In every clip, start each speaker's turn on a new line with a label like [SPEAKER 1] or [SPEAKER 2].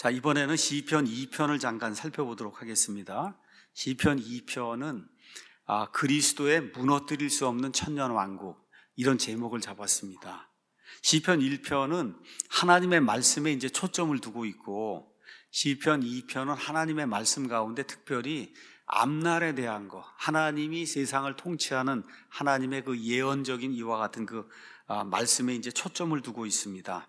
[SPEAKER 1] 자, 이번에는 시편 2편을 잠깐 살펴보도록 하겠습니다. 시편 2편은 그리스도의 무너뜨릴 수 없는 천년왕국, 이런 제목을 잡았습니다. 시편 1편은 하나님의 말씀에 이제 초점을 두고 있고, 시편 2편은 하나님의 말씀 가운데 특별히 앞날에 대한 거, 하나님이 세상을 통치하는 하나님의 그 예언적인 이와 같은 그 말씀에 이제 초점을 두고 있습니다.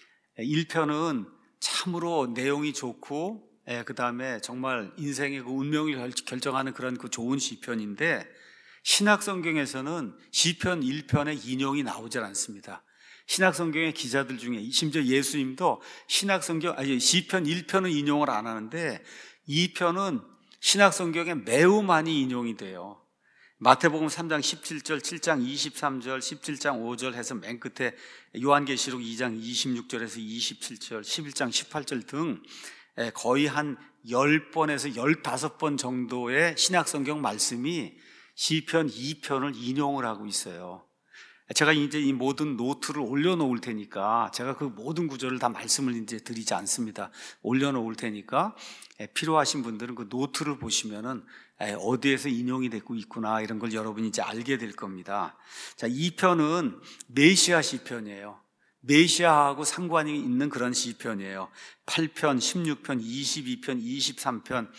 [SPEAKER 1] 1편은 참으로 내용이 좋고, 그 다음에 정말 인생의 그 운명을 결정하는 그런 그 좋은 시편인데, 신약 성경에서는 시편 1편의 인용이 나오질 않습니다. 신약 성경의 기자들 중에 심지어 예수님도 시편 1편은 인용을 안 하는데 2편은 신약 성경에 매우 많이 인용이 돼요. 마태복음 3장 17절, 7장 23절, 17장 5절 해서 맨 끝에 요한계시록 2장 26절에서 27절, 11장 18절 등 거의 한 10번에서 15번 정도의 신약 성경 말씀이 시편 2편을 인용을 하고 있어요. 제가 이제 이 모든 노트를 올려놓을 테니까 제가 그 모든 구절을 다 말씀을 이제 드리지 않습니다. 올려놓을 테니까 필요하신 분들은 그 노트를 보시면은 어디에서 인용이 되고 있구나, 이런 걸 여러분이 이제 알게 될 겁니다. 자, 이 편은 메시아 시편이에요. 메시아하고 상관이 있는 그런 시편이에요. 8편, 16편, 22편, 23편,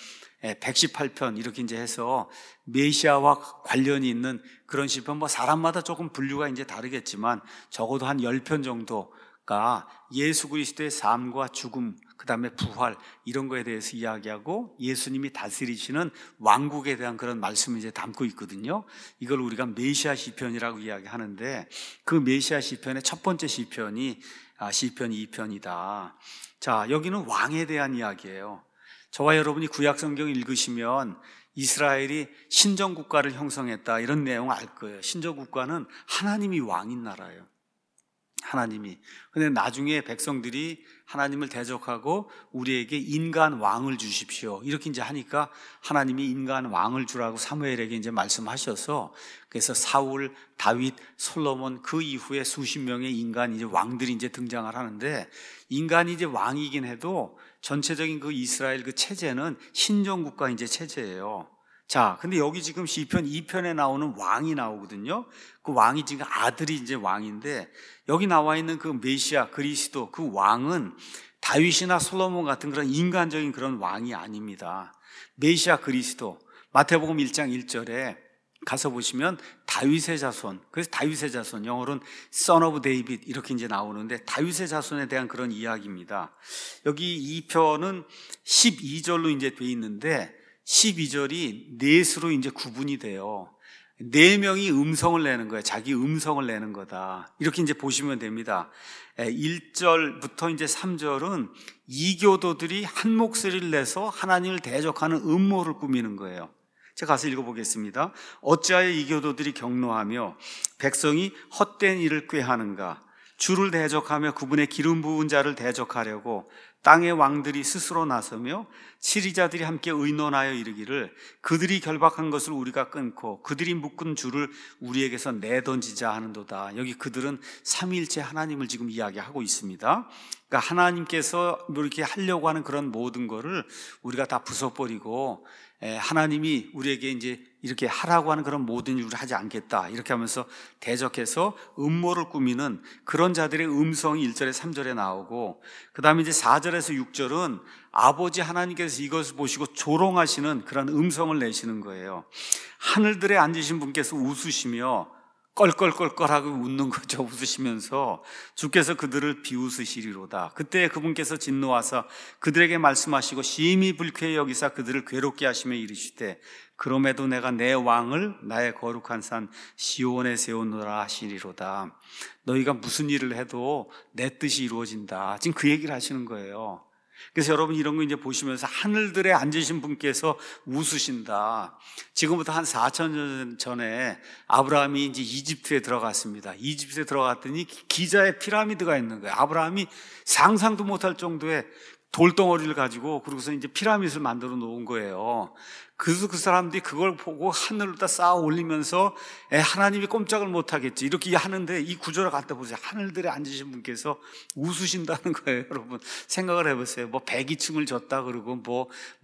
[SPEAKER 1] 118편 이렇게 이제 해서 메시아와 관련이 있는 그런 시편, 뭐 사람마다 조금 분류가 이제 다르겠지만 적어도 한 10편 정도가 예수 그리스도의 삶과 죽음, 그 다음에 부활, 이런 거에 대해서 이야기하고 예수님이 다스리시는 왕국에 대한 그런 말씀을 이제 담고 있거든요. 이걸 우리가 메시아 시편이라고 이야기하는데, 그 메시아 시편의 첫 번째 시편이 시편 2편이다. 자, 여기는 왕에 대한 이야기예요. 저와 여러분이 구약 성경 읽으시면 이스라엘이 신정국가를 형성했다, 이런 내용을 알 거예요. 신정국가는 하나님이 왕인 나라예요. 하나님이. 근데 나중에 백성들이 하나님을 대적하고 우리에게 인간 왕을 주십시오, 이렇게 이제 하니까 하나님이 인간 왕을 주라고 사무엘에게 이제 말씀하셔서, 그래서 사울, 다윗, 솔로몬, 그 이후에 수십 명의 인간 이제 왕들이 이제 등장을 하는데, 인간이 이제 왕이긴 해도 전체적인 그 이스라엘 그 체제는 신정국가 이제 체제예요. 자, 근데 여기 지금 시편 2편에 나오는 왕이 나오거든요. 그 왕이 지금 아들이 이제 왕인데, 여기 나와 있는 그 메시아 그리스도, 그 왕은 다윗이나 솔로몬 같은 그런 인간적인 그런 왕이 아닙니다. 메시아 그리스도, 마태복음 1장 1절에 가서 보시면 다윗의 자손, 그래서 다윗의 자손, 영어로는 Son of David 이렇게 이제 나오는데, 다윗의 자손에 대한 그런 이야기입니다. 여기 2편은 12절로 이제 돼 있는데, 12절이 넷으로 이제 구분이 돼요. 4명이 음성을 내는 거예요. 자기 음성을 내는 거다, 이렇게 이제 보시면 됩니다. 1절부터 이제 3절은 이교도들이 한 목소리를 내서 하나님을 대적하는 음모를 꾸미는 거예요. 제가 가서 읽어보겠습니다. 어찌하여 이교도들이 경노하며 백성이 헛된 일을 꾀하는가? 주를 대적하며 그분의 기름 부은 자를 대적하려고 땅의 왕들이 스스로 나서며 치리자들이 함께 의논하여 이르기를, 그들이 결박한 것을 우리가 끊고 그들이 묶은 줄을 우리에게서 내던지자 하는도다. 여기 그들은 삼위일체 하나님을 지금 이야기하고 있습니다. 그러니까 하나님께서 이렇게 하려고 하는 그런 모든 거를 우리가 다 부숴버리고, 하나님이 우리에게 이제 이렇게 하라고 하는 그런 모든 일을 하지 않겠다, 이렇게 하면서 대적해서 음모를 꾸미는 그런 자들의 음성이 1절에 3절에 나오고, 그 다음에 이제 4절에서 6절은 아버지 하나님께서 이것을 보시고 조롱하시는 그런 음성을 내시는 거예요. 하늘들에 앉으신 분께서 웃으시며 껄껄껄껄하고 웃는 거죠. 웃으시면서 주께서 그들을 비웃으시리로다. 그때 그분께서 진노하사 그들에게 말씀하시고 심히 불쾌히 여기사 그들을 괴롭게 하시며 이르시되, 그럼에도 내가 내 왕을 나의 거룩한 산 시온에 세우노라 하시리로다. 너희가 무슨 일을 해도 내 뜻이 이루어진다. 지금 그 얘기를 하시는 거예요. 그래서 여러분 이런 거 이제 보시면서 하늘들에 앉으신 분께서 웃으신다. 지금부터 한 4,000년 전에 아브라함이 이제 이집트에 들어갔습니다. 이집트에 들어갔더니 기자의 피라미드가 있는 거예요. 아브라함이 상상도 못할 정도의 돌덩어리를 가지고 그러고서 이제 피라밋을 만들어 놓은 거예요. 그래서 그 사람들이 그걸 보고 하늘로다 쌓아 올리면서 하나님이 꼼짝을 못 하겠지 이렇게 하는데, 이 구조를 갖다 보세요. 하늘들에 앉으신 분께서 웃으신다는 거예요. 여러분 생각을 해보세요. 뭐 102층을 졌다 그러고 뭐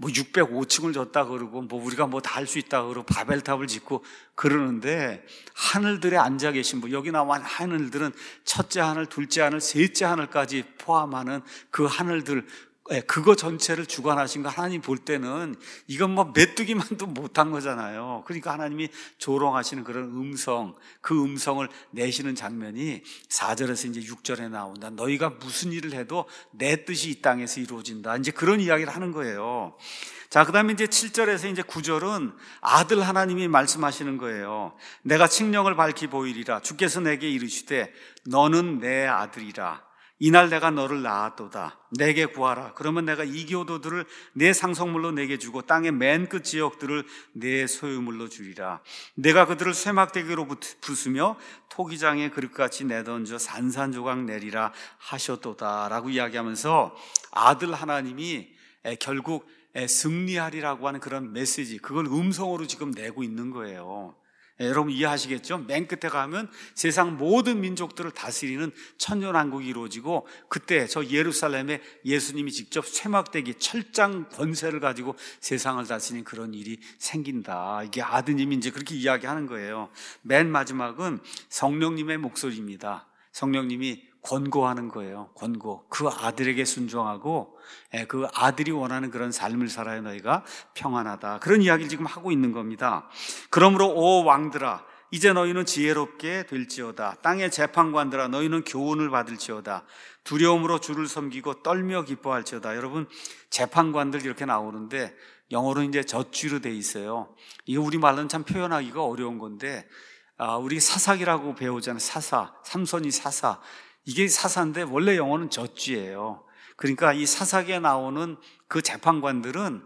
[SPEAKER 1] 605층을 졌다 그러고 뭐 우리가 뭐 다 할 수 있다 그러고 바벨탑을 짓고 그러는데, 하늘들에 앉아 계신 분, 여기 나와 하늘들은 첫째 하늘, 둘째 하늘, 셋째 하늘까지 포함하는 그 하늘들, 그거 전체를 주관하신 거 하나님 볼 때는 이건 뭐 메뚜기만도 못한 거잖아요. 그러니까 하나님이 조롱하시는 그런 음성, 그 음성을 내시는 장면이 4절에서 이제 6절에 나온다. 너희가 무슨 일을 해도 내 뜻이 이 땅에서 이루어진다. 이제 그런 이야기를 하는 거예요. 자, 그 다음에 이제 7절에서 이제 9절은 아들 하나님이 말씀하시는 거예요. 내가 칙령을 밝히 보이리라. 주께서 내게 이르시되 너는 내 아들이라. 이날 내가 너를 낳았도다. 내게 구하라. 그러면 내가 이교도들을 내 상속물로 내게 주고 땅의 맨 끝 지역들을 내 소유물로 주리라. 내가 그들을 쇠막대기로 부수며 토기장의 그릇같이 내던져 산산조각 내리라 하셨도다 라고 이야기하면서 아들 하나님이 결국 승리하리라고 하는 그런 메시지, 그걸 음성으로 지금 내고 있는 거예요. 여러분 이해하시겠죠? 맨 끝에 가면 세상 모든 민족들을 다스리는 천년왕국이 이루어지고, 그때 저 예루살렘에 예수님이 직접 쇠막대기 철장 권세를 가지고 세상을 다스리는 그런 일이 생긴다. 이게 아드님이 이제 그렇게 이야기하는 거예요. 맨 마지막은 성령님의 목소리입니다. 성령님이 권고하는 거예요. 권고. 그 아들에게 순종하고 그 아들이 원하는 그런 삶을 살아야 너희가 평안하다. 그런 이야기를 지금 하고 있는 겁니다. 그러므로 오 왕들아, 이제 너희는 지혜롭게 될지어다. 땅의 재판관들아, 너희는 교훈을 받을지어다. 두려움으로 주를 섬기고 떨며 기뻐할지어다. 여러분 재판관들 이렇게 나오는데 영어로는 이제 젖쥐로 돼 있어요. 이거 우리말로는 참 표현하기가 어려운 건데, 우리 사사기라고 배우잖아요. 사사, 삼손이 사사. 이게 사사인데 원래 영어는 젖쥐예요. 그러니까 이 사사기에 나오는 그 재판관들은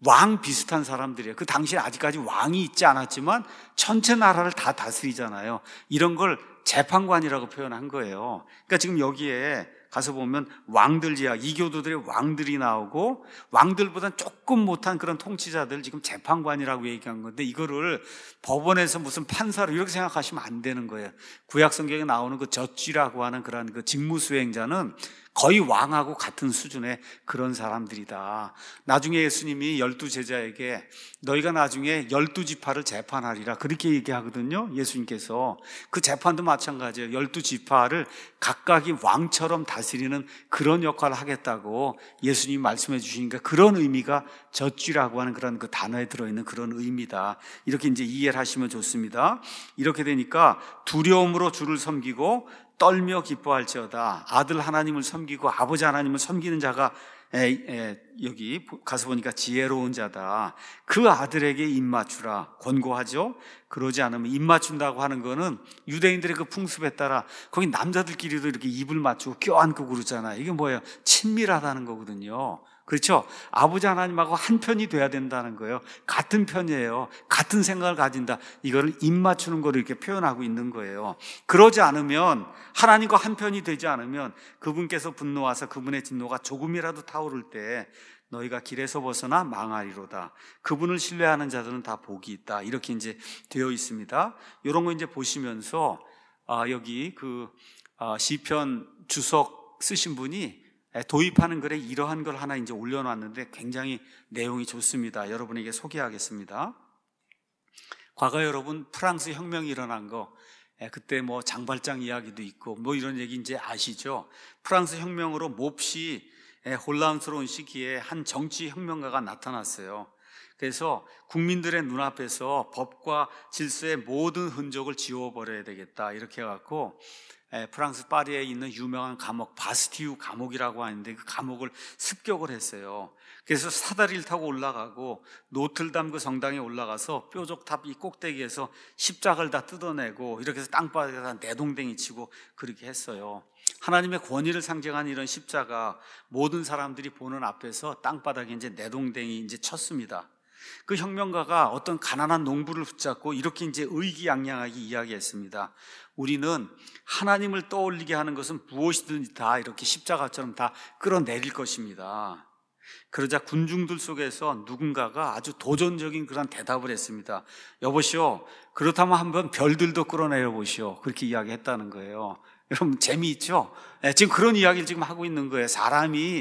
[SPEAKER 1] 왕 비슷한 사람들이에요. 그 당시에 아직까지 왕이 있지 않았지만 전체 나라를 다 다스리잖아요. 이런 걸 재판관이라고 표현한 거예요. 그러니까 지금 여기에 가서 보면 왕들 이야기, 이교도들의 왕들이 나오고, 왕들보다는 조금 못한 그런 통치자들 지금 재판관이라고 얘기한 건데, 이거를 법원에서 무슨 판사로 이렇게 생각하시면 안 되는 거예요. 구약 성경에 나오는 그 젖쥐라고 하는 그런 그 직무 수행자는 거의 왕하고 같은 수준의 그런 사람들이다. 나중에 예수님이 12제자에게 너희가 나중에 12지파를 재판하리라 그렇게 얘기하거든요. 예수님께서. 그 재판도 마찬가지예요. 12지파를 각각이 왕처럼 다스리는 그런 역할을 하겠다고 예수님이 말씀해 주시니까, 그런 의미가 젖쥐라고 하는 그런 그 단어에 들어있는 그런 의미다. 이렇게 이제 이해를 하시면 좋습니다. 이렇게 되니까 두려움으로 주를 섬기고 떨며 기뻐할지어다. 아들 하나님을 섬기고 아버지 하나님을 섬기는 자가 여기 가서 보니까 지혜로운 자다. 그 아들에게 입맞추라 권고하죠. 그러지 않으면, 입맞춘다고 하는 거는 유대인들의 그 풍습에 따라 거기 남자들끼리도 이렇게 입을 맞추고 껴안고 그러잖아요. 이게 뭐예요? 친밀하다는 거거든요. 그렇죠? 아버지 하나님하고 한 편이 돼야 된다는 거예요. 같은 편이에요. 같은 생각을 가진다. 이거를 입 맞추는 거를 이렇게 표현하고 있는 거예요. 그러지 않으면, 하나님과 한 편이 되지 않으면 그분께서 분노하사 그분의 진노가 조금이라도 타오를 때 너희가 길에서 벗어나 망하리로다. 그분을 신뢰하는 자들은 다 복이 있다. 이렇게 이제 되어 있습니다. 이런 거 이제 보시면서 여기 그 시편 주석 쓰신 분이 도입하는 글에 이러한 걸 하나 이제 올려놨는데 굉장히 내용이 좋습니다. 여러분에게 소개하겠습니다. 과거 여러분 프랑스 혁명이 일어난 거, 그때 뭐 장발장 이야기도 있고 뭐 이런 얘기 이제 아시죠? 프랑스 혁명으로 몹시 혼란스러운 시기에 한 정치 혁명가가 나타났어요. 그래서 국민들의 눈앞에서 법과 질서의 모든 흔적을 지워버려야 되겠다 이렇게 해갖고 프랑스 파리에 있는 유명한 감옥 바스티유 감옥이라고 하는데, 그 감옥을 습격을 했어요. 그래서 사다리를 타고 올라가고 노틀담 그 성당에 올라가서 뾰족탑 이 꼭대기에서 십자가를 다 뜯어내고 이렇게 해서 땅바닥에다 내동댕이 치고 그렇게 했어요. 하나님의 권위를 상징하는 이런 십자가 모든 사람들이 보는 앞에서 땅바닥에 이제 내동댕이 이제 쳤습니다. 그 혁명가가 어떤 가난한 농부를 붙잡고 이렇게 이제 의기양양하게 이야기했습니다. 우리는 하나님을 떠올리게 하는 것은 무엇이든지 다 이렇게 십자가처럼 다 끌어내릴 것입니다. 그러자 군중들 속에서 누군가가 아주 도전적인 그런 대답을 했습니다. 여보시오, 그렇다면 한번 별들도 끌어내려 보시오. 그렇게 이야기했다는 거예요. 여러분 재미있죠? 지금 그런 이야기를 지금 하고 있는 거예요. 사람이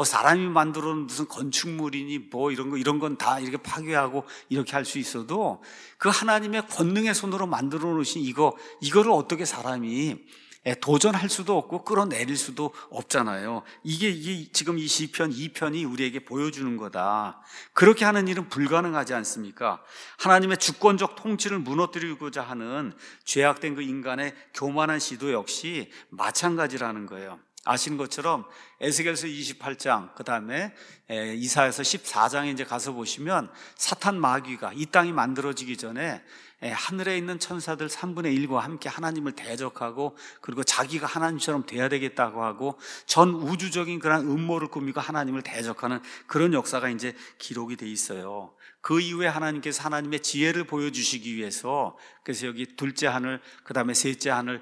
[SPEAKER 1] 만들어 놓은 무슨 건축물이니 이런 건 다 이렇게 파괴하고 이렇게 할 수 있어도 그 하나님의 권능의 손으로 만들어 놓으신 이거를 어떻게 사람이 도전할 수도 없고 끌어내릴 수도 없잖아요. 이게 지금 이 시편 2편이 우리에게 보여주는 거다. 그렇게 하는 일은 불가능하지 않습니까? 하나님의 주권적 통치를 무너뜨리고자 하는 죄악된 그 인간의 교만한 시도 역시 마찬가지라는 거예요. 아시는 것처럼 에스겔서 28장, 그 다음에 이사야서 14장에 이제 가서 보시면 사탄 마귀가 이 땅이 만들어지기 전에 하늘에 있는 천사들 3분의 1과 함께 하나님을 대적하고 그리고 자기가 하나님처럼 돼야 되겠다고 하고 전 우주적인 그런 음모를 꾸미고 하나님을 대적하는 그런 역사가 이제 기록이 돼 있어요. 그 이후에 하나님께서 하나님의 지혜를 보여주시기 위해서 그래서 여기 둘째 하늘, 그 다음에 셋째 하늘,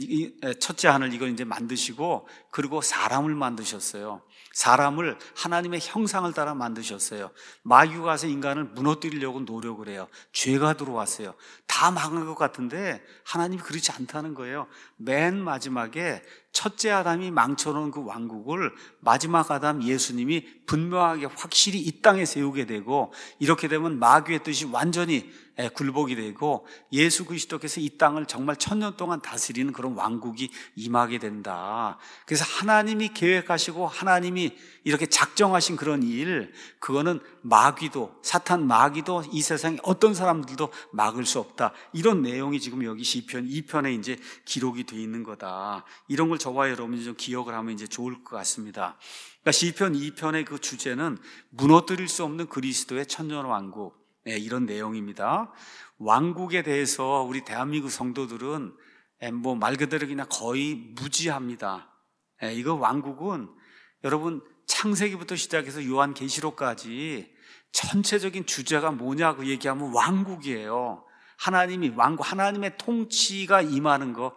[SPEAKER 1] 첫째 하늘 이걸 이제 만드시고 그리고 사람을 만드셨어요. 사람을 하나님의 형상을 따라 만드셨어요. 마귀가 와서 인간을 무너뜨리려고 노력을 해요. 죄가 들어왔어요. 다 망한 것 같은데 하나님이 그렇지 않다는 거예요. 맨 마지막에 첫째 아담이 망쳐놓은 그 왕국을 마지막 아담 예수님이 분명하게 확실히 이 땅에 세우게 되고 이렇게 되면 마귀의 뜻이 완전히 굴복이 되고 예수 그리스도께서 이 땅을 정말 1000년 동안 다스리는 그런 왕국이 임하게 된다. 그래서 하나님이 계획하시고 하나님이 이렇게 작정하신 그런 일, 그거는 마귀도, 사탄 마귀도 이 세상에 어떤 사람들도 막을 수 없다. 이런 내용이 지금 여기 시편 2편에 이제 기록이 되어 있는 거다. 이런 걸 저와 여러분이 좀 기억을 하면 이제 좋을 것 같습니다. 그러니까 시편 2편의 그 주제는 무너뜨릴 수 없는 그리스도의 천년왕국, 이런 내용입니다. 왕국에 대해서 우리 대한민국 성도들은 말 그대로 그냥 거의 무지합니다. 이거 왕국은 여러분 창세기부터 시작해서 요한계시록까지 전체적인 주제가 뭐냐고 얘기하면 왕국이에요. 하나님이 왕국, 하나님의 통치가 임하는 거.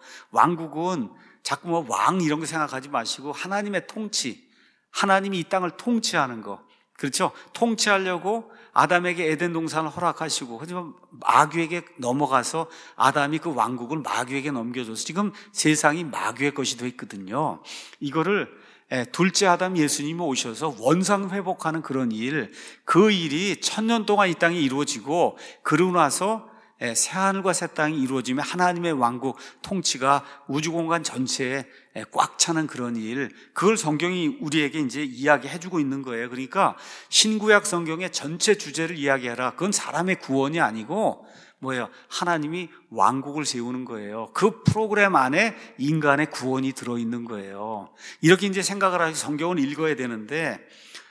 [SPEAKER 1] 왕국은 자꾸 왕 이런 거 생각하지 마시고 하나님의 통치, 하나님이 이 땅을 통치하는 거. 그렇죠? 통치하려고 아담에게 에덴 동산을 허락하시고 하지만 마귀에게 넘어가서 아담이 그 왕국을 마귀에게 넘겨줘서 지금 세상이 마귀의 것이 되어 있거든요. 이거를 둘째 아담 예수님이 오셔서 원상 회복하는 그런 일, 그 일이 1000년 동안 이 땅에 이루어지고 그러고 나서 새하늘과 새 땅이 이루어지면 하나님의 왕국 통치가 우주공간 전체에 꽉 차는 그런 일, 그걸 성경이 우리에게 이제 이야기해주고 있는 거예요. 그러니까 신구약 성경의 전체 주제를 이야기해라. 그건 사람의 구원이 아니고 뭐예요? 하나님이 왕국을 세우는 거예요. 그 프로그램 안에 인간의 구원이 들어있는 거예요. 이렇게 이제 생각을 하셔서 성경을 읽어야 되는데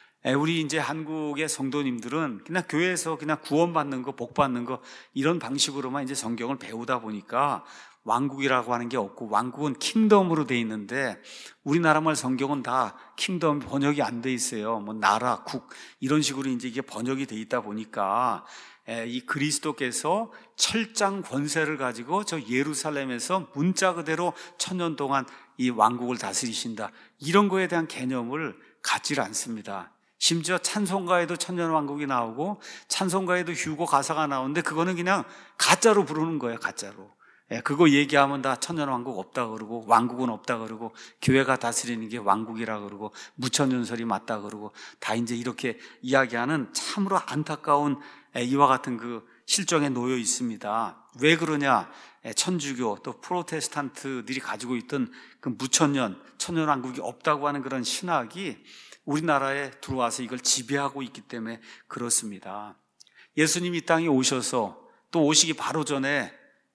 [SPEAKER 1] 우리 이제 한국의 성도님들은 그냥 교회에서 그냥 구원받는 거, 복받는 거 이런 방식으로만 이제 성경을 배우다 보니까 왕국이라고 하는 게 없고 왕국은 킹덤으로 돼 있는데 우리나라 말 성경은 다 킹덤 번역이 안 돼 있어요. 뭐 나라, 국 이런 식으로 이제 이게 번역이 돼 있다 보니까 이 그리스도께서 철장 권세를 가지고 저 예루살렘에서 문자 그대로 1000년 동안 이 왕국을 다스리신다. 이런 거에 대한 개념을 갖질 않습니다. 심지어 찬송가에도 천년왕국이 나오고 찬송가에도 휴고 가사가 나오는데 그거는 그냥 가짜로 부르는 거예요. 가짜로. 그거 얘기하면 다 천년왕국 없다 그러고 왕국은 없다 그러고 교회가 다스리는 게 왕국이라 그러고 무천년설이 맞다 그러고 다 이제 이렇게 이야기하는 참으로 안타까운 이와 같은 그 실정에 놓여 있습니다. 왜 그러냐? 천주교 또 프로테스탄트들이 가지고 있던 그 무천년, 천년왕국이 없다고 하는 그런 신학이 우리나라에 들어와서 이걸 지배하고 있기 때문에 그렇습니다. 예수님이 이 땅에 오셔서 또 오시기 바로 전에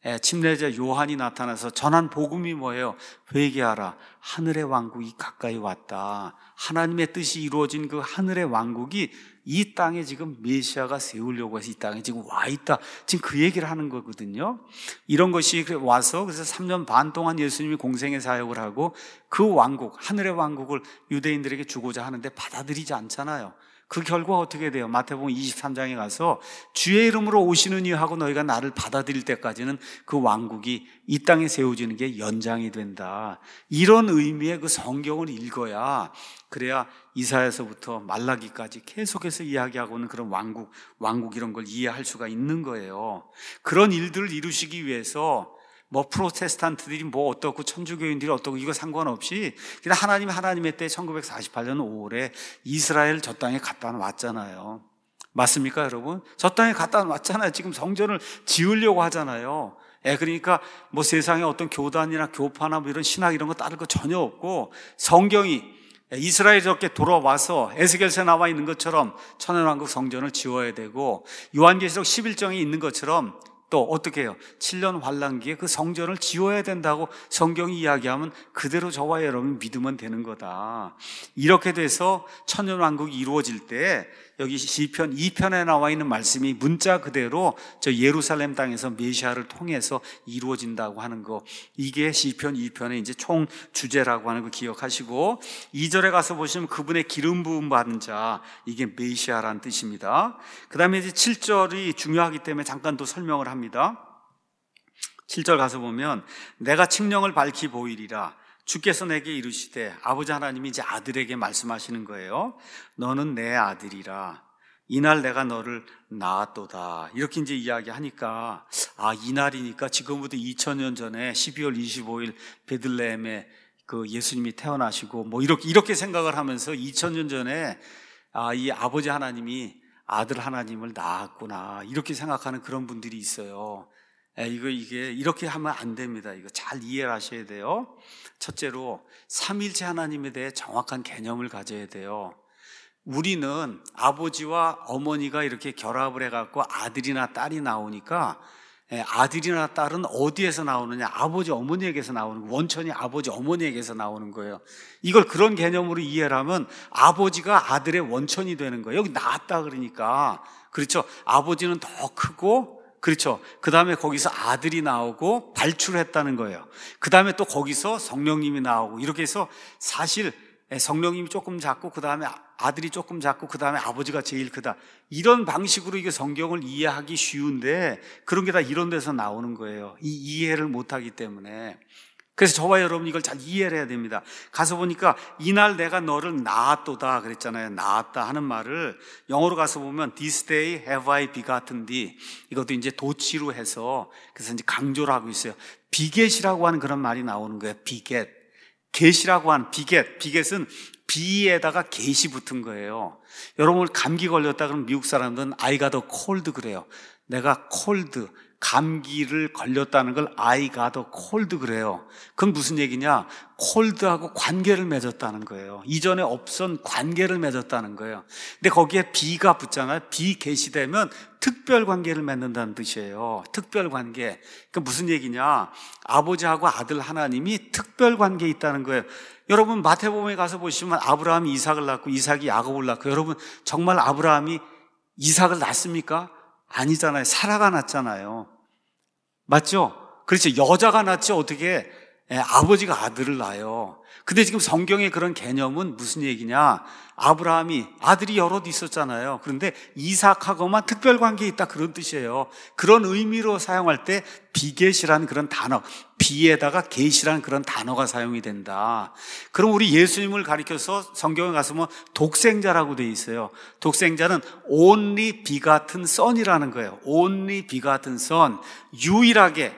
[SPEAKER 1] 침례자 요한이 나타나서 전한 복음이 뭐예요? 회개하라. 하늘의 왕국이 가까이 왔다. 하나님의 뜻이 이루어진 그 하늘의 왕국이 이 땅에 지금 메시아가 세우려고 해서 이 땅에 지금 와 있다. 지금 그 얘기를 하는 거거든요. 이런 것이 와서 그래서 3년 반 동안 예수님이 공생의 사역을 하고 그 왕국, 하늘의 왕국을 유대인들에게 주고자 하는데 받아들이지 않잖아요. 그 결과 어떻게 돼요? 마태복음 23장에 가서 주의 이름으로 오시는 이 하고 너희가 나를 받아들일 때까지는 그 왕국이 이 땅에 세워지는 게 연장이 된다. 이런 의미의 그 성경을 읽어야, 그래야 이사야서부터 말라기까지 계속해서 이야기하고 있는 그런 왕국 이런 걸 이해할 수가 있는 거예요. 그런 일들을 이루시기 위해서 뭐 프로테스탄트들이 뭐 어떻고 천주교인들이 어떻고 이거 상관없이 그냥 하나님의 때 1948년 5월에 이스라엘 저 땅에 갖다 놨잖아요. 맞습니까, 여러분? 저 땅에 갖다 놨잖아요. 지금 성전을 지으려고 하잖아요. 그러니까 뭐 세상에 어떤 교단이나 교파나 뭐 이런 신학 이런 거 따를 거 전혀 없고, 성경이 이스라엘이 저렇게 돌아와서 에스겔서에 나와 있는 것처럼 천연왕국 성전을 지어야 되고, 요한계시록 11장에 있는 것처럼 또 어떻게 해요? 7년 환란기에 그 성전을 지어야 된다고 성경이 이야기하면 그대로 저와 여러분 믿으면 되는 거다. 이렇게 돼서 천년왕국이 이루어질 때 여기 시편 2편에 나와 있는 말씀이 문자 그대로 저 예루살렘 땅에서 메시아를 통해서 이루어진다고 하는 거, 이게 시편 2편의 이제 총 주제라고 하는 거 기억하시고, 2절에 가서 보시면 그분의 기름 부음 받은 자, 이게 메시아라는 뜻입니다. 그 다음에 이제 7절이 중요하기 때문에 잠깐 또 설명을 합니다. 7절 가서 보면 내가 칙령을 밝히 보이리라. 주께서 내게 이르시되, 아버지 하나님이 이제 아들에게 말씀하시는 거예요. 너는 내 아들이라. 이날 내가 너를 낳았도다. 이렇게 이제 이야기하니까, 이날이니까 지금부터 2000년 전에 12월 25일 베들레헴에 그 예수님이 태어나시고 뭐 이렇게 생각을 하면서 2000년 전에 이 아버지 하나님이 아들 하나님을 낳았구나, 이렇게 생각하는 그런 분들이 있어요. 이게 이렇게 하면 안 됩니다. 이거 잘 이해를 하셔야 돼요. 첫째로 삼위일체 하나님에 대해 정확한 개념을 가져야 돼요. 우리는 아버지와 어머니가 이렇게 결합을 해갖고 아들이나 딸이 나오니까, 아들이나 딸은 어디에서 나오느냐? 아버지 어머니에게서 나오는 거예요. 원천이 아버지 어머니에게서 나오는 거예요. 이걸 그런 개념으로 이해를 하면 아버지가 아들의 원천이 되는 거예요. 여기 낳았다 그러니까, 그렇죠? 아버지는 더 크고, 그렇죠. 그 다음에 거기서 아들이 나오고 발출했다는 거예요. 그 다음에 또 거기서 성령님이 나오고, 이렇게 해서 사실 성령님이 조금 작고, 그 다음에 아들이 조금 작고, 그 다음에 아버지가 제일 크다. 이런 방식으로 이게 성경을 이해하기 쉬운데, 그런 게 다 이런 데서 나오는 거예요. 이 이해를 못하기 때문에. 그래서 저와 여러분 이걸 잘 이해를 해야 됩니다. 가서 보니까 이날 내가 너를 낳았도다 그랬잖아요. 낳았다 하는 말을 영어로 가서 보면 This day have I begotten thee. 이것도 이제 도치로 해서 그래서 이제 강조를 하고 있어요. 비겟이라고 하는 그런 말이 나오는 거예요. 비겟. get이라고 하는 비겟은 비에다가 get이 붙은 거예요. 여러분 감기 걸렸다 그러면 미국 사람들은 I got a cold 그래요. 내가 cold, 감기를 걸렸다는 걸 I got a cold 그래요. 그건 무슨 얘기냐? cold하고 관계를 맺었다는 거예요. 이전에 없던 관계를 맺었다는 거예요. 근데 거기에 비가 붙잖아요. 비겟이 되면 특별 관계를 맺는다는 뜻이에요. 특별 관계. 그러니까 무슨 얘기냐? 아버지하고 아들 하나님이 특별 관계에 있다는 거예요. 여러분 마태복음에 가서 보시면 아브라함이 이삭을 낳고 이삭이 야곱을 낳고, 여러분 정말 아브라함이 이삭을 낳습니까? 아니잖아요. 사라가 낳잖아요. 맞죠? 그렇죠. 여자가 낳지 어떻게 아버지가 아들을 낳아요. 근데 지금 성경의 그런 개념은 무슨 얘기냐? 아브라함이 아들이 여럿 있었잖아요. 그런데 이삭하고만 특별 관계에 있다, 그런 뜻이에요. 그런 의미로 사용할 때 비겟이라는 그런 단어, 비에다가 겟이라는 그런 단어가 사용이 된다. 그럼 우리 예수님을 가리켜서 성경에 가서 뭐 독생자라고 돼 있어요. 독생자는 only begotten son이라는 거예요. only begotten son, 유일하게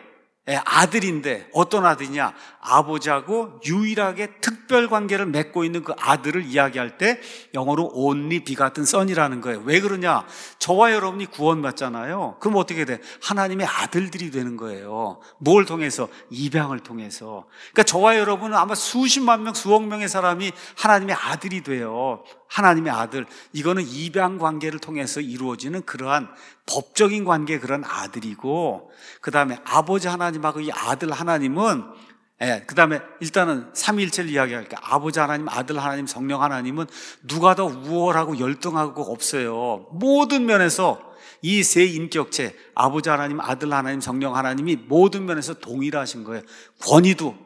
[SPEAKER 1] 아들인데, 어떤 아들이냐? 아버지하고 유일하게 특별 관계를 맺고 있는 그 아들을 이야기할 때 영어로 only begotten son이라는 거예요. 왜 그러냐? 저와 여러분이 구원받잖아요. 그럼 어떻게 돼? 하나님의 아들들이 되는 거예요. 뭘 통해서? 입양을 통해서. 그러니까 저와 여러분은 아마 수십만 명, 수억 명의 사람이 하나님의 아들이 돼요. 하나님의 아들. 이거는 입양 관계를 통해서 이루어지는 그러한 법적인 관계, 그런 아들이고, 그 다음에 아버지 하나님하고 이 아들 하나님은, 그 다음에 일단은 삼위일체를 이야기할게요. 아버지 하나님, 아들 하나님, 성령 하나님은 누가 더 우월하고 열등하고 없어요. 모든 면에서 이 세 인격체, 아버지 하나님, 아들 하나님, 성령 하나님이 모든 면에서 동일하신 거예요. 권위도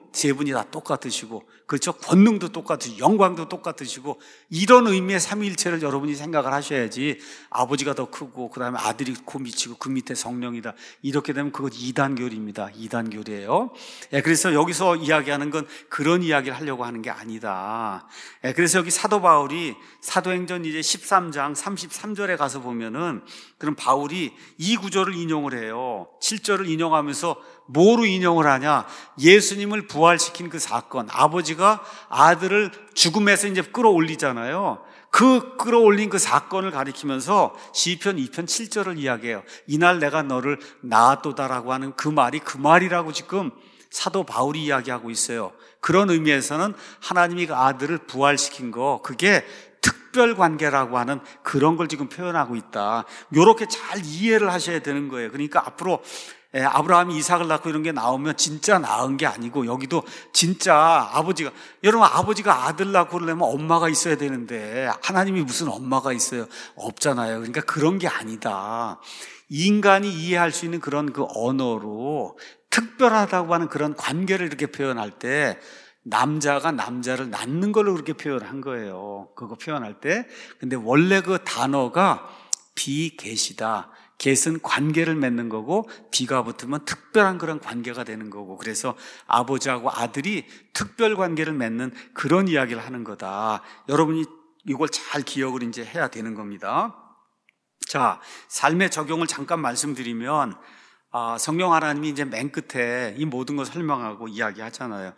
[SPEAKER 1] 세 분이 다 똑같으시고, 그렇죠? 권능도 똑같으시고 영광도 똑같으시고, 이런 의미의 삼위일체를 여러분이 생각을 하셔야지, 아버지가 더 크고 그 다음에 아들이 코 미치고 그 밑에 성령이다, 이렇게 되면 그것 이단교리입니다. 이단교리예요. 그래서 여기서 이야기하는 건 그런 이야기를 하려고 하는 게 아니다. 그래서 여기 사도 바울이 사도행전 이제 13장 33절에 가서 보면은, 그럼 바울이 이 구절을 인용을 해요. 7절을 인용하면서 뭐로 인용을 하냐? 예수님을 부활시킨 그 사건, 아버지가 아들을 죽음에서 이제 끌어올리잖아요. 그 끌어올린 그 사건을 가리키면서 시편 2편 7절을 이야기해요. 이날 내가 너를 낳았도다라고 하는 그 말이라고 지금 사도 바울이 이야기하고 있어요. 그런 의미에서는 하나님이 그 아들을 부활시킨 거, 그게 특별 관계라고 하는 그런 걸 지금 표현하고 있다. 이렇게 잘 이해를 하셔야 되는 거예요. 그러니까 앞으로 아브라함이 이삭을 낳고 이런 게 나오면 진짜 낳은 게 아니고, 여기도 진짜 아버지가, 여러분 아버지가 아들 낳고 그러려면 엄마가 있어야 되는데 하나님이 무슨 엄마가 있어요? 없잖아요. 그러니까 그런 게 아니다. 인간이 이해할 수 있는 그런 그 언어로 특별하다고 하는 그런 관계를 이렇게 표현할 때, 남자가 남자를 낳는 걸로 그렇게 표현한 거예요. 그거 표현할 때. 근데 원래 그 단어가 비겟이다. 겟은 관계를 맺는 거고, 비가 붙으면 특별한 그런 관계가 되는 거고, 그래서 아버지하고 아들이 특별 관계를 맺는 그런 이야기를 하는 거다. 여러분이 이걸 잘 기억을 이제 해야 되는 겁니다. 자, 삶의 적용을 잠깐 말씀드리면, 성령 하나님이 이제 맨 끝에 이 모든 걸 설명하고 이야기하잖아요.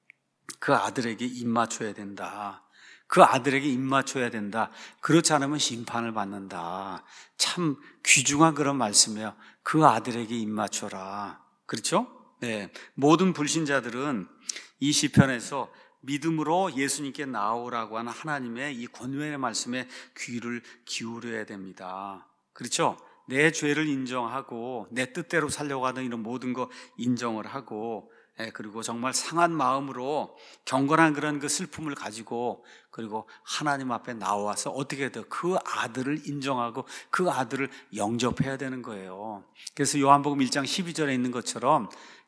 [SPEAKER 1] 그 아들에게 입 맞춰야 된다. 그 아들에게 입 맞춰야 된다. 그렇지 않으면 심판을 받는다. 참 귀중한 그런 말씀이에요. 그 아들에게 입 맞춰라. 그렇죠? 네. 모든 불신자들은 이 시편에서 믿음으로 예수님께 나오라고 하는 하나님의 이 권면의 말씀에 귀를 기울여야 됩니다. 그렇죠? 내 죄를 인정하고 내 뜻대로 살려고 하는 이런 모든 거 인정을 하고, 그리고 정말 상한 마음으로 경건한 그런 그 슬픔을 가지고, 그리고 하나님 앞에 나와서 어떻게 해야 돼요? 그 아들을 인정하고 그 아들을 영접해야 되는 거예요. 그래서 요한복음 1장 12절에 있는 것처럼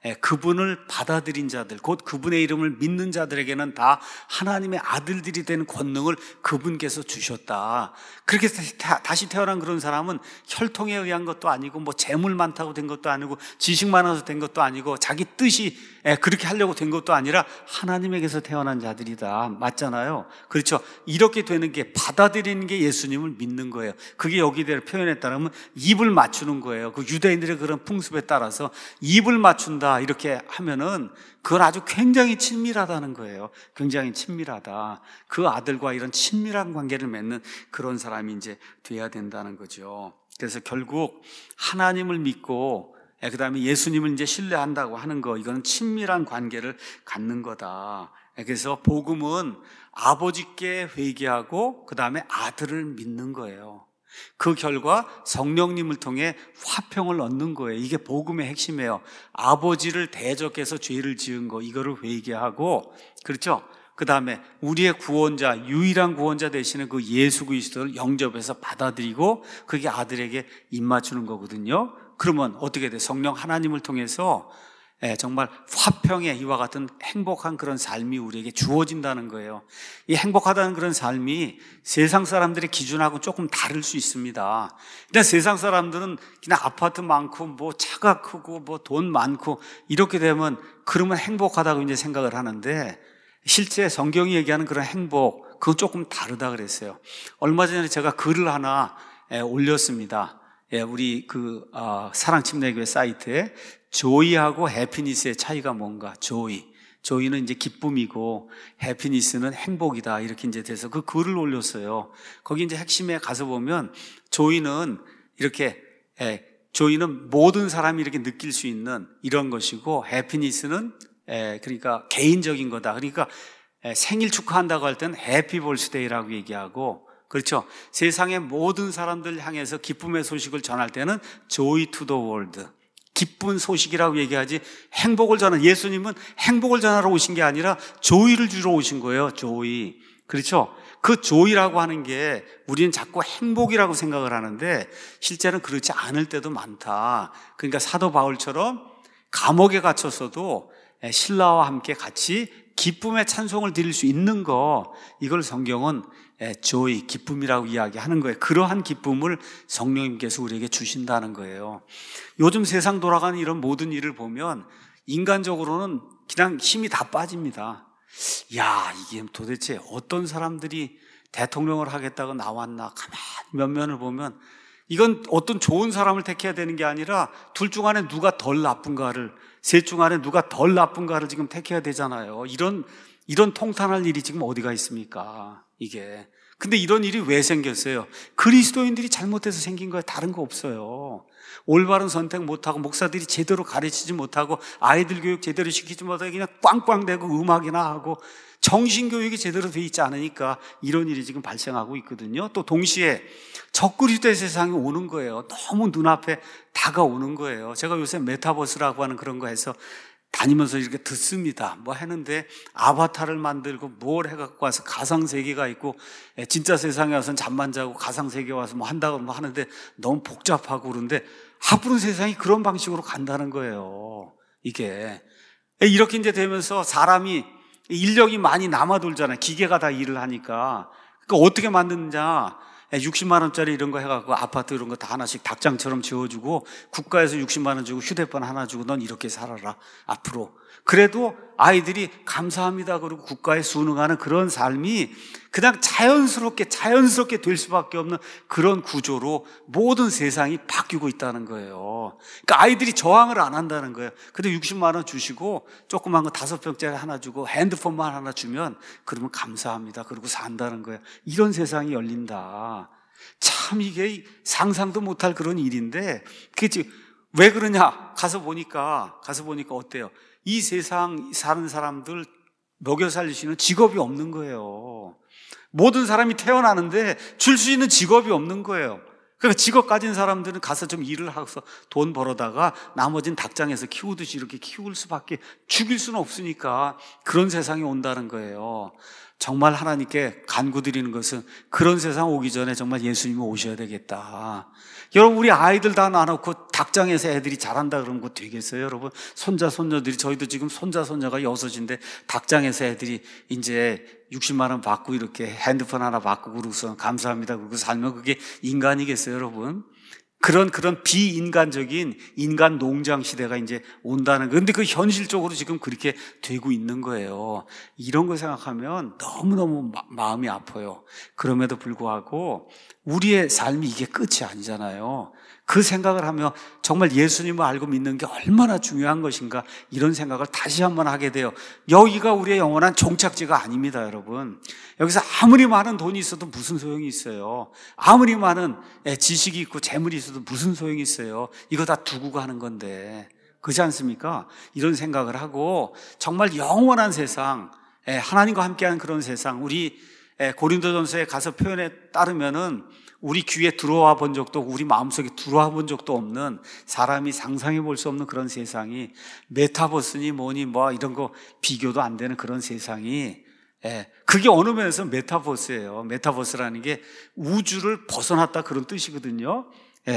[SPEAKER 1] 그분을 받아들인 자들, 곧 그분의 이름을 믿는 자들에게는 다 하나님의 아들들이 되는 권능을 그분께서 주셨다. 그렇게 다시 태어난 그런 사람은 혈통에 의한 것도 아니고, 뭐 재물 많다고 된 것도 아니고, 지식 많아서 된 것도 아니고, 자기 뜻이 그렇게 하려고 된 것도 아니라 하나님에게서 태어난 자들이다. 맞잖아요. 그렇죠? 이렇게 되는 게, 받아들이는 게 예수님을 믿는 거예요. 그게 여기대로 표현했다면 입을 맞추는 거예요. 그 유대인들의 그런 풍습에 따라서 입을 맞춘다 이렇게 하면은 그건 아주 굉장히 친밀하다는 거예요. 굉장히 친밀하다. 그 아들과 이런 친밀한 관계를 맺는 그런 사람이 이제 돼야 된다는 거죠. 그래서 결국 하나님을 믿고 그 다음에 예수님을 이제 신뢰한다고 하는 거, 이거는 친밀한 관계를 갖는 거다. 그래서 복음은 아버지께 회개하고 그 다음에 아들을 믿는 거예요. 그 결과 성령님을 통해 화평을 얻는 거예요. 이게 복음의 핵심이에요. 아버지를 대적해서 죄를 지은 거, 이거를 회개하고, 그렇죠? 그 다음에 우리의 구원자, 유일한 구원자 되시는 그 예수 그리스도를 영접해서 받아들이고, 그게 아들에게 입 맞추는 거거든요. 그러면 어떻게 돼? 성령 하나님을 통해서 정말 화평의 이와 같은 행복한 그런 삶이 우리에게 주어진다는 거예요. 이 행복하다는 그런 삶이 세상 사람들의 기준하고 조금 다를 수 있습니다. 근데 세상 사람들은 그냥 아파트 많고 뭐 차가 크고 뭐 돈 많고 이렇게 되면 그러면 행복하다고 이제 생각을 하는데, 실제 성경이 얘기하는 그런 행복, 그건 조금 다르다 그랬어요. 얼마 전에 제가 글을 하나 올렸습니다. 우리 사랑침례교회 사이트에 조이하고 해피니스의 차이가 뭔가, 조이는 이제 기쁨이고 해피니스는 행복이다, 이렇게 이제 돼서 그 글을 올렸어요. 거기 이제 핵심에 가서 보면 조이는 모든 사람이 이렇게 느낄 수 있는 이런 것이고, 해피니스는 그러니까 개인적인 거다. 그러니까 생일 축하한다고 할 때는 해피 볼스데이라고 얘기하고, 그렇죠? 세상의 모든 사람들 향해서 기쁨의 소식을 전할 때는 joy to the world, 기쁜 소식이라고 얘기하지, 행복을 전하는, 예수님은 행복을 전하러 오신 게 아니라 조이를 주러 오신 거예요. 조이. 그렇죠? 그 조이라고 하는 게 우리는 자꾸 행복이라고 생각을 하는데 실제는 그렇지 않을 때도 많다. 그러니까 사도 바울처럼 감옥에 갇혔어도 신라와 함께 같이 기쁨의 찬송을 드릴 수 있는 거, 이걸 성경은 joy, 기쁨이라고 이야기하는 거예요. 그러한 기쁨을 성령님께서 우리에게 주신다는 거예요. 요즘 세상 돌아가는 이런 모든 일을 보면 인간적으로는 그냥 힘이 다 빠집니다. 야, 이게 도대체 어떤 사람들이 대통령을 하겠다고 나왔나, 가만히 면면을 보면 이건 어떤 좋은 사람을 택해야 되는 게 아니라 둘 중 안에 누가 덜 나쁜가를, 셋 중 안에 누가 덜 나쁜가를 지금 택해야 되잖아요. 이런 통탄할 일이 지금 어디가 있습니까? 이게. 근데 이런 일이 왜 생겼어요? 그리스도인들이 잘못해서 생긴 거예요. 다른 거 없어요. 올바른 선택 못하고, 목사들이 제대로 가르치지 못하고, 아이들 교육 제대로 시키지 못하고 그냥 꽝꽝대고 음악이나 하고 정신교육이 제대로 돼 있지 않으니까 이런 일이 지금 발생하고 있거든요. 또 동시에 적그리스도의 세상이 오는 거예요. 너무 눈앞에 다가오는 거예요. 제가 요새 메타버스라고 하는 그런 거 해서 다니면서 이렇게 듣습니다. 뭐 하는데 아바타를 만들고 뭘 해갖고 와서 가상세계가 있고, 진짜 세상에 와서는 잠만 자고 가상세계에 와서 뭐 한다고 뭐 하는데 너무 복잡하고 그런데 앞으로 세상이 그런 방식으로 간다는 거예요. 이게 이렇게 이제 되면서 사람이 인력이 많이 남아돌잖아요. 기계가 다 일을 하니까. 그러니까 어떻게 만드느냐, 60만 원짜리 이런 거 해갖고 아파트 이런 거 다 하나씩 닭장처럼 지어주고 국가에서 60만 원 주고 휴대폰 하나 주고 넌 이렇게 살아라 앞으로. 그래도 아이들이 감사합니다 그러고 국가에 순응하는 그런 삶이 그냥 자연스럽게 될 수밖에 없는 그런 구조로 모든 세상이 바뀌고 있다는 거예요. 그러니까 아이들이 저항을 안 한다는 거예요. 근데 60만 원 주시고 조그만 거 5평짜리 하나 주고 핸드폰만 하나 주면 그러면 감사합니다 그러고 산다는 거예요. 이런 세상이 열린다. 참 이게 상상도 못할 그런 일인데, 그게 왜 그러냐? 가서 보니까 어때요? 이 세상 사는 사람들 먹여 살리시는 직업이 없는 거예요. 모든 사람이 태어나는데 줄 수 있는 직업이 없는 거예요. 그러니까 직업 가진 사람들은 가서 좀 일을 하고서 돈 벌어다가 나머지는 닭장에서 키우듯이 이렇게 키울 수밖에, 죽일 수는 없으니까 그런 세상이 온다는 거예요. 정말 하나님께 간구드리는 것은 그런 세상 오기 전에 정말 예수님이 오셔야 되겠다. 여러분, 우리 아이들 다 놔놓고 닭장에서 애들이 자란다 그러면 그거 되겠어요? 여러분, 손자 손녀들이, 저희도 지금 손자 손녀가 6인데 닭장에서 애들이 이제 60만 원 받고 이렇게 핸드폰 하나 받고 그러고서 감사합니다 그러고 살면 그게 인간이겠어요? 여러분, 그런 비인간적인 인간 농장 시대가 이제 온다는 거. 근데 그 현실적으로 지금 그렇게 되고 있는 거예요. 이런 거 생각하면 너무너무 마음이 아파요. 그럼에도 불구하고 우리의 삶이 이게 끝이 아니잖아요. 그 생각을 하면 정말 예수님을 알고 믿는 게 얼마나 중요한 것인가, 이런 생각을 다시 한번 하게 돼요. 여기가 우리의 영원한 종착지가 아닙니다, 여러분. 여기서 아무리 많은 돈이 있어도 무슨 소용이 있어요. 아무리 많은 지식이 있고 재물이 있어도 무슨 소용이 있어요. 이거 다 두고 가는 건데, 그렇지 않습니까? 이런 생각을 하고 정말 영원한 세상, 하나님과 함께하는 그런 세상, 우리 고린도전서에 가서 표현에 따르면은 우리 귀에 들어와 본 적도 없고 우리 마음속에 들어와 본 적도 없는, 사람이 상상해 볼 수 없는 그런 세상이, 메타버스니 뭐니 뭐 이런 거 비교도 안 되는 그런 세상이, 그게 어느 면에서 메타버스예요. 메타버스라는 게 우주를 벗어났다 그런 뜻이거든요.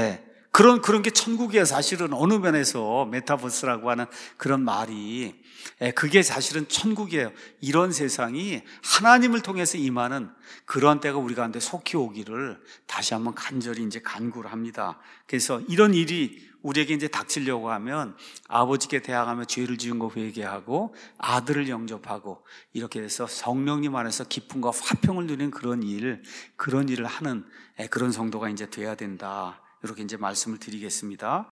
[SPEAKER 1] 그런 게 천국이에요. 사실은 어느 면에서 메타버스라고 하는 그런 말이, 그게 사실은 천국이에요. 이런 세상이 하나님을 통해서 임하는 그런 때가 우리 가운데 속히 오기를 다시 한번 간절히 이제 간구를 합니다. 그래서 이런 일이 우리에게 이제 닥치려고 하면 아버지께 대항하며 죄를 지은 거 회개하고 아들을 영접하고 이렇게 해서 성령님 안에서 기쁨과 화평을 누리는 그런 일을 하는 그런 성도가 이제 돼야 된다. 이렇게 이제 말씀을 드리겠습니다.